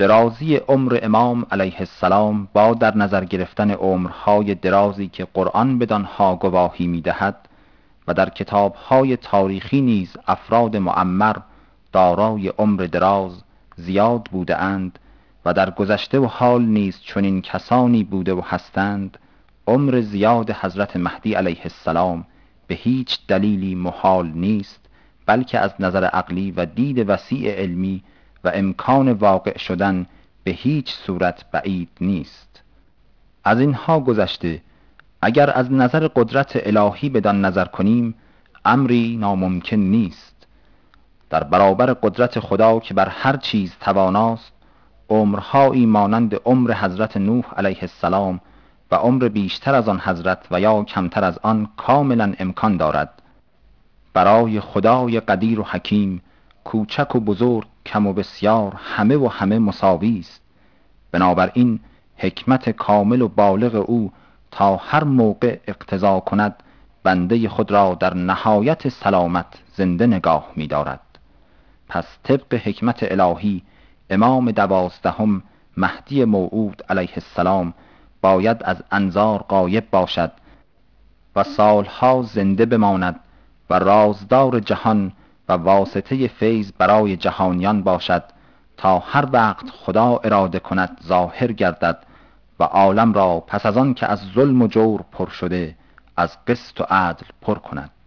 درازی عمر امام علیه السلام با در نظر گرفتن عمرهای درازی که قرآن بدانها گواهی می‌دهد و در کتاب‌های تاریخی نیز افراد معمر دارای عمر دراز زیاد بوده اند و در گذشته و حال نیز چنین کسانی بوده و هستند، عمر زیاد حضرت مهدی علیه السلام به هیچ دلیلی محال نیست، بلکه از نظر عقلی و دید وسیع علمی و امکان واقع شدن به هیچ صورت بعید نیست. از اینها گذشته اگر از نظر قدرت الهی بدان نظر کنیم، امری ناممکن نیست. در برابر قدرت خدا که بر هر چیز تواناست، عمرهایی مانند عمر حضرت نوح علیه السلام و عمر بیشتر از آن حضرت و یا کمتر از آن کاملا امکان دارد. برای خدای قدیر و حکیم کوچک و بزرگ، کم و بسیار، همه و همه مساوی است. بنابراین حکمت کامل و بالغ او تا هر موقع اقتضا کند بنده خود را در نهایت سلامت زنده نگاه می دارد. پس طبق حکمت الهی امام 12 مهدی موعود علیه السلام باید از انظار غایب باشد و سالها زنده بماند و رازدار جهان و واسطه فیض برای جهانیان باشد تا هر وقت خدا اراده کند ظاهر گردد و عالم را پس از آن که از ظلم و جور پر شده از قسط و عدل پر کند.